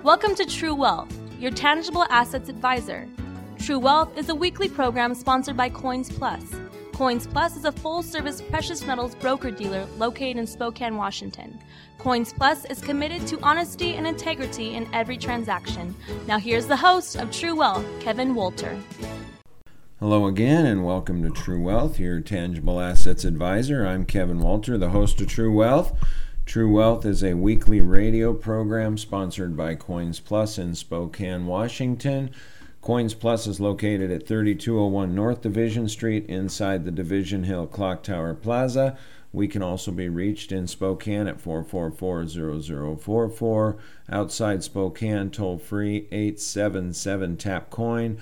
Welcome to True Wealth, your tangible assets advisor. True Wealth is a weekly program sponsored by Coins Plus. Coins Plus is a full-service precious metals broker-dealer located in Spokane, Washington. Coins Plus is committed to honesty and integrity in every transaction. Now here's the host of True Wealth, Kevin Wolter. Hello again, and welcome to True Wealth, your tangible assets advisor. I'm Kevin Wolter, the host of True Wealth. True Wealth is a weekly radio program sponsored by Coins Plus in Spokane, Washington. Coins Plus is located at 3201 North Division Street inside the Division Hill Clock Tower Plaza. We can also be reached in Spokane at 444-0044. Outside Spokane, toll-free 877-TAP-COIN,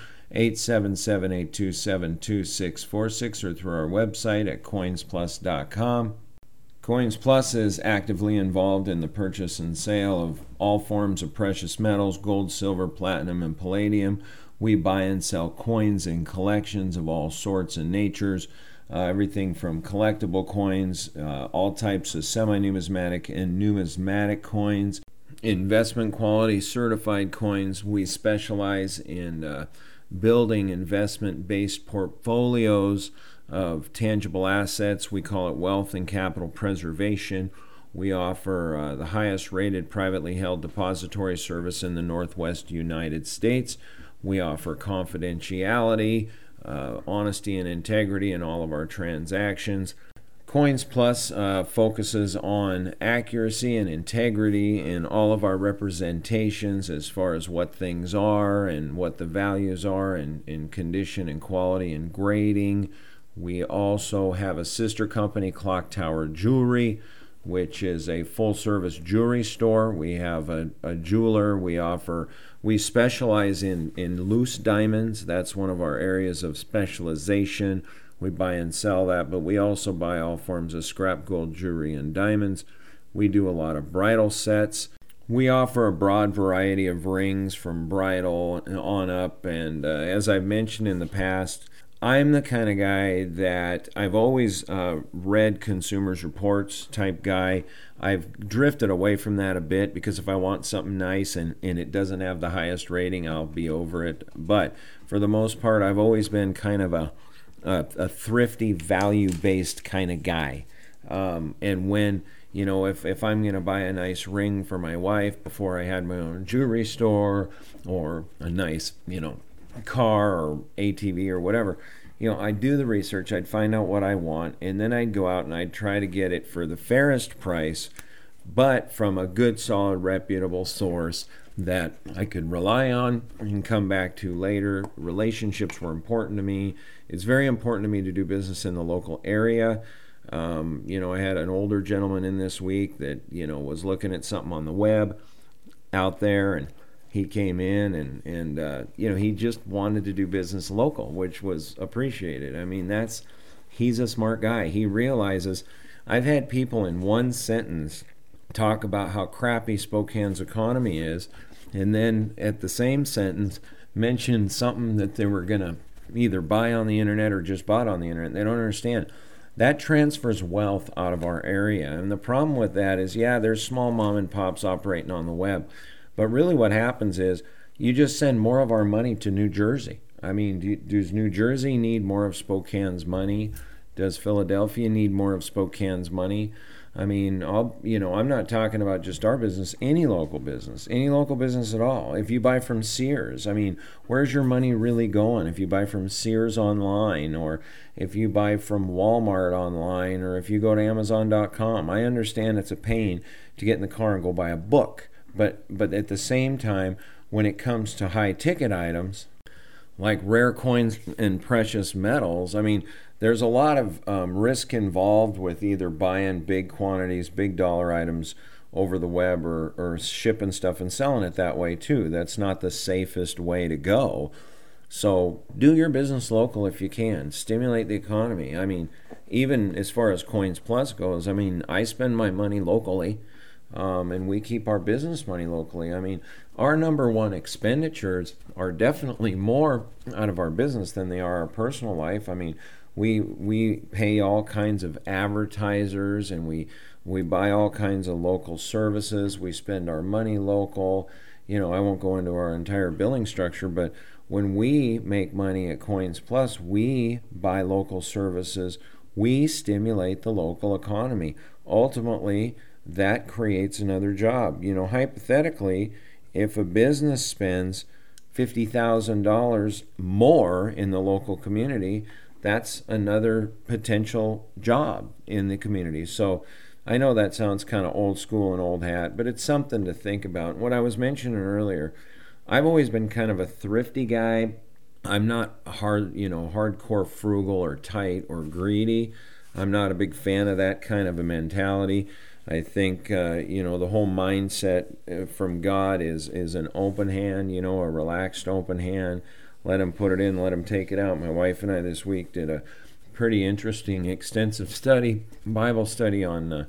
877-827-2646, or through our website at coinsplus.com. Coins Plus is actively involved in the purchase and sale of all forms of precious metals, gold, silver, platinum, and palladium. We buy and sell coins in collections of all sorts and natures, everything from collectible coins, all types of semi-numismatic and numismatic coins, investment quality certified coins. We specialize in building investment-based portfolios of tangible assets. We call it wealth and capital preservation. We offer the highest rated privately held depository service in the Northwest United States. We offer confidentiality, honesty, and integrity in all of our transactions. Coins Plus focuses on accuracy and integrity in all of our representations as far as what things are and what the values are in condition and quality and grading. We also have a sister company, Clock Tower Jewelry, which is a full-service jewelry store. We have a jeweler. We specialize in loose diamonds. That's one of our areas of specialization. We buy and sell that, but we also buy all forms of scrap gold jewelry and diamonds. We do a lot of bridal sets. We offer a broad variety of rings from bridal on up, and as I've mentioned in the past, I'm the kind of guy that I've always read Consumers Reports type guy. I've drifted away from that a bit because if I want something nice and it doesn't have the highest rating, I'll be over it. But for the most part, I've always been kind of a thrifty, value-based kind of guy. And when, if I'm going to buy a nice ring for my wife before I had my own jewelry store or a nice, car or ATV or whatever, I'd do the research, I'd find out what I want, and then I'd go out and I'd try to get it for the fairest price, but from a good, solid, reputable source that I could rely on and come back to later. Relationships were important to me. It's very important to me to do business in the local area. I had an older gentleman in this week that, was looking at something on the web out there, and he came in and he just wanted to do business local, which was appreciated. I mean, he's a smart guy. He realizes I've had people in one sentence talk about how crappy Spokane's economy is, and then at the same sentence mention something that they were going to either buy on the internet or just bought on the internet. They don't understand. That transfers wealth out of our area. And the problem with that is, there's small mom and pops operating on the web. But really what happens is you just send more of our money to New Jersey. I mean, does New Jersey need more of Spokane's money? Does Philadelphia need more of Spokane's money? I mean, I'm not talking about just our business, any local business at all. If you buy from Sears, I mean, where's your money really going? If you buy from Sears online, or if you buy from Walmart online, or if you go to Amazon.com, I understand it's a pain to get in the car and go buy a book. But at the same time, when it comes to high-ticket items, like rare coins and precious metals, I mean, there's a lot of risk involved with either buying big quantities, big dollar items over the web or shipping stuff and selling it that way too. That's not the safest way to go. So do your business local if you can. Stimulate the economy. I mean, even as far as Coins Plus goes, I mean, I spend my money locally. And we keep our business money locally. I mean, our number one expenditures are definitely more out of our business than they are our personal life. I mean, we pay all kinds of advertisers, and we buy all kinds of local services. We spend our money local. I won't go into our entire billing structure, but when we make money at Coins Plus, we buy local services, we stimulate the local economy. Ultimately, that creates another job. Hypothetically, if a business spends $50,000 more in the local community, that's another potential job in the community. So I know that sounds kind of old school and old hat, but it's something to think about. What I was mentioning earlier, I've always been kind of a thrifty guy. I'm not hardcore frugal or tight or greedy. I'm not a big fan of that kind of a mentality. I think, the whole mindset from God is an open hand, a relaxed open hand. Let him put it in, let him take it out. My wife and I this week did a pretty interesting, extensive Bible study on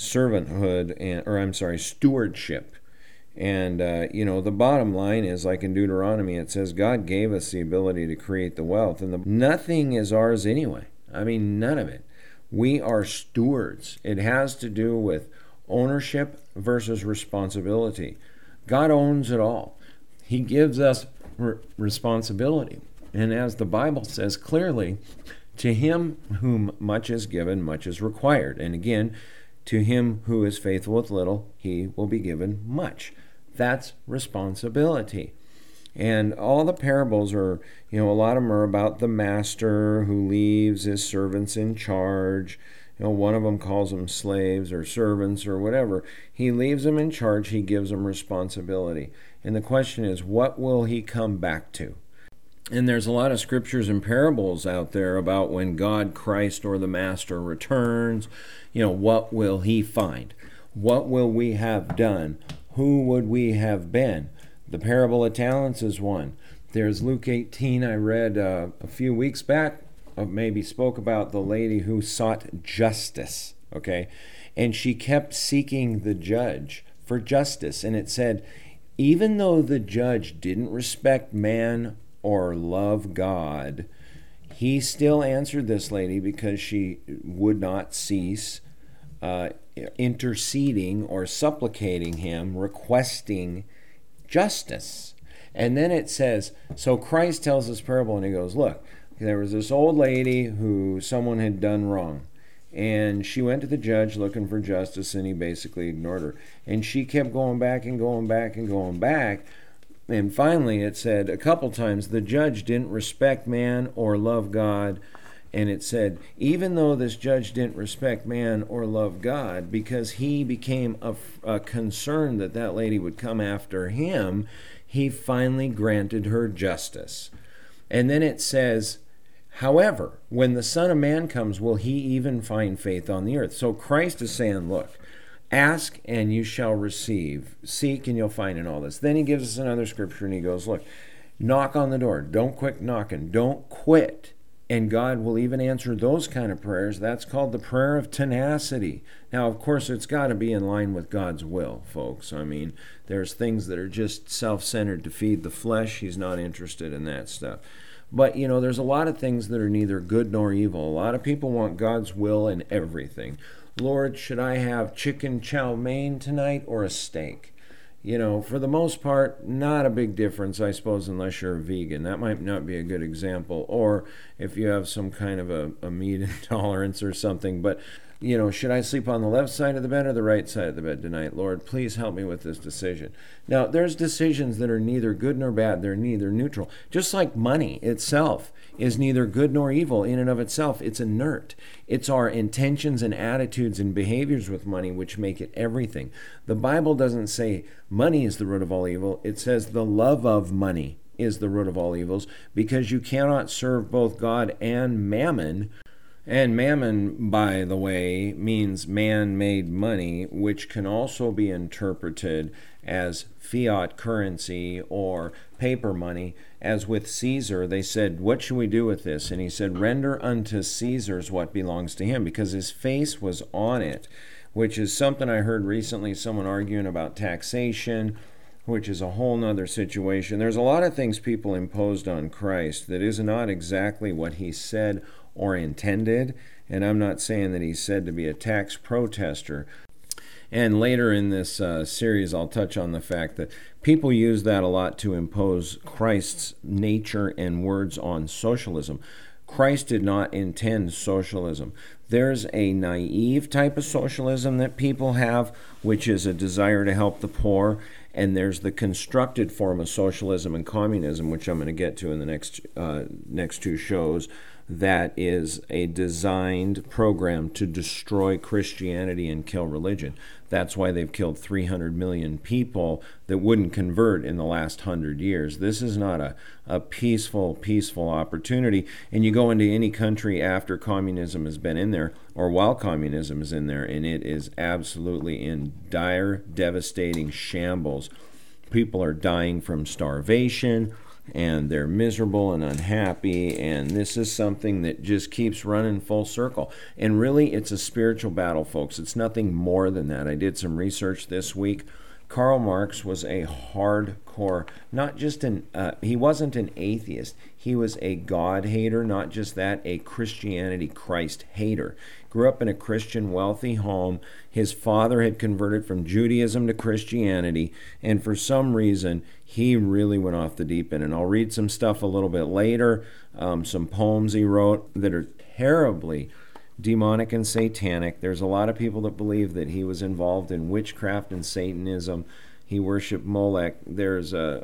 stewardship. And, the bottom line is, like in Deuteronomy, it says God gave us the ability to create the wealth. And nothing is ours anyway. I mean, none of it. We are stewards. It has to do with ownership versus responsibility. God owns it all. He gives us responsibility. And as the Bible says clearly, to him whom much is given, much is required. And again, to him who is faithful with little, he will be given much. That's responsibility. And all the parables are, a lot of them are about the master who leaves his servants in charge. One of them calls them slaves or servants or whatever. He leaves them in charge. He gives them responsibility. And the question is, what will he come back to? And there's a lot of scriptures and parables out there about when God, Christ, or the Master returns, what will he find? What will we have done? Who would we have been? The parable of talents is one. There's Luke 18 I read a few weeks back, maybe spoke about the lady who sought justice, okay? And she kept seeking the judge for justice. And it said, even though the judge didn't respect man or love God, he still answered this lady because she would not cease interceding or supplicating him, requesting justice. And then it says, so Christ tells this parable and he goes, look, there was this old lady who someone had done wrong. And she went to the judge looking for justice, and he basically ignored her. And she kept going back and going back and going back. And finally it said a couple times the judge didn't respect man or love God. And it said, even though this judge didn't respect man or love God, because he became a concern that lady would come after him, he finally granted her justice. And then it says, however, when the Son of Man comes, will he even find faith on the earth? So Christ is saying, look, ask and you shall receive. Seek and you'll find in all this. Then he gives us another scripture and he goes, look, knock on the door. Don't quit knocking. Don't quit. And God will even answer those kind of prayers. That's called the prayer of tenacity. Now, of course, it's got to be in line with God's will, folks. I mean, there's things that are just self-centered to feed the flesh. He's not interested in that stuff. But, there's a lot of things that are neither good nor evil. A lot of people want God's will in everything. Lord, should I have chicken chow mein tonight or a steak? For the most part, not a big difference, I suppose, unless you're a vegan. That might not be a good example. Or if you have some kind of a meat intolerance or something. But, should I sleep on the left side of the bed or the right side of the bed tonight? Lord, please help me with this decision. Now, there's decisions that are neither good nor bad. They're neither neutral. Just like money itself is neither good nor evil in and of itself. It's inert. It's our intentions and attitudes and behaviors with money which make it everything. The Bible doesn't say money is the root of all evil. It says the love of money is the root of all evils, because you cannot serve both God and mammon. And mammon, by the way, means man-made money, which can also be interpreted as fiat currency or paper money. As with Caesar, they said, what should we do with this? And he said, render unto Caesar's what belongs to him, because his face was on it, which is something I heard recently, someone arguing about taxation, which is a whole nother situation. There's a lot of things people imposed on Christ that is not exactly what he said or intended, and I'm not saying that he's said to be a tax protester. And later in this series, I'll touch on the fact that people use that a lot to impose Christ's nature and words on socialism. Christ did not intend socialism. There's a naive type of socialism that people have, which is a desire to help the poor, and there's the constructed form of socialism and communism, which I'm going to get to in the next two shows, that is a designed program to destroy Christianity and kill religion. That's why they've killed 300 million people that wouldn't convert in the last 100 years. This is not a peaceful opportunity. And you go into any country after communism has been in there, or while communism is in there, and it is absolutely in dire, devastating shambles. People are dying from starvation, and they're miserable and unhappy, and this is something that just keeps running full circle. And really, it's a spiritual battle, folks. It's nothing more than that. I did some research this week. Karl Marx was a hardcore, not just he wasn't an atheist. He was a God hater, not just that, a Christianity Christ hater. Grew up in a Christian wealthy home. His father had converted from Judaism to Christianity, and for some reason, he really went off the deep end. And I'll read some stuff a little bit later, some poems he wrote that are terribly demonic and satanic. There's a lot of people that believe that he was involved in witchcraft and Satanism. He worshiped Molech. There's there's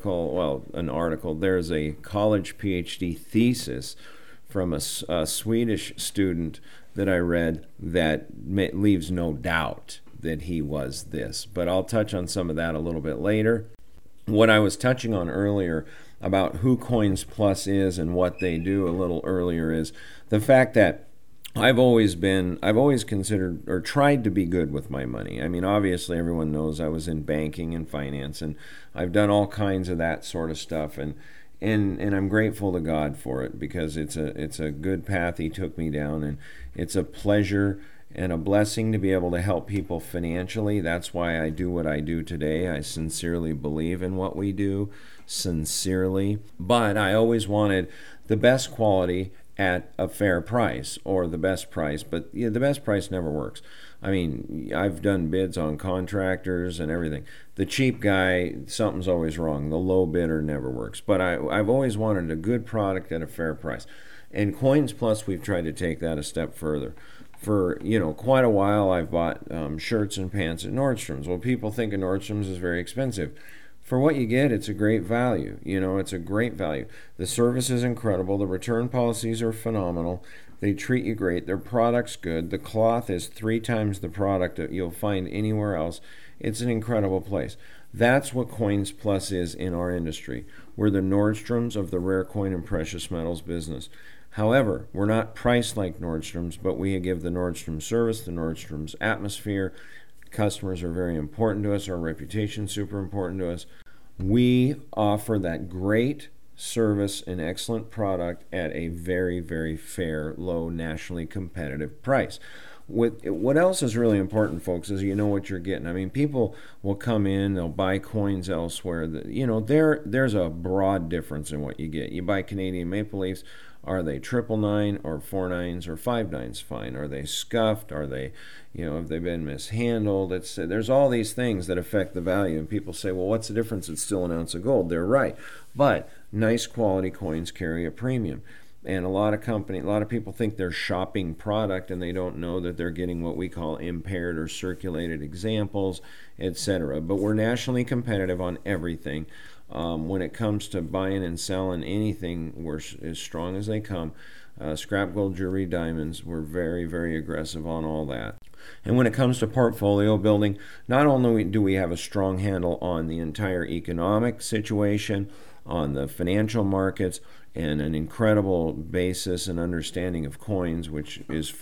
a college PhD thesis from a Swedish student that I read that leaves no doubt that he was this. But I'll touch on some of that a little bit later. What I was touching on earlier about who Coins Plus is and what they do a little earlier is the fact that I've always considered or tried to be good with my money. I mean, obviously everyone knows I was in banking and finance, and I've done all kinds of that sort of stuff, and I'm grateful to God for it, because it's a good path He took me down, and it's a pleasure and a blessing to be able to help people financially. That's why I do what I do today. I sincerely believe in what we do, sincerely. But I always wanted the best quality at a fair price, or the best price. But the best price never works. I mean, I've done bids on contractors and everything. The cheap guy, something's always wrong. The low bidder never works. But I've always wanted a good product at a fair price. And Coins Plus, we've tried to take that a step further. For quite a while, I've bought shirts and pants at Nordstrom's. Well, people think of Nordstrom's is very expensive. For what you get, it's a great value. It's a great value. The service is incredible. The return policies are phenomenal. They treat you great. Their product's good. The cloth is 3 times the product that you'll find anywhere else. It's an incredible place. That's what Coins Plus is in our industry. We're the Nordstroms of the rare coin and precious metals business. However, we're not priced like Nordstrom's, but we give the Nordstrom service, the Nordstrom's atmosphere. Customers are very important to us. Our reputation is super important to us. We offer that great service and excellent product at a very, very fair, low, nationally competitive price. What else is really important, folks, is you know what you're getting. I mean, people will come in, they'll buy coins elsewhere. There's a broad difference in what you get. You buy Canadian Maple Leafs, are they 999 or 49s or 59s fine? Are they scuffed? Are they, have they been mishandled? There's all these things that affect the value. And people say, well, what's the difference? It's still an ounce of gold. They're right. But nice quality coins carry a premium. And a lot of people think they're shopping product, and they don't know that they're getting what we call impaired or circulated examples, etc. But we're nationally competitive on everything. When it comes to buying and selling anything, we're as strong as they come. Scrap gold, jewelry, diamonds, we're very, very aggressive on all that. And when it comes to portfolio building, not only do we have a strong handle on the entire economic situation, on the financial markets, and an incredible basis and understanding of coins, which is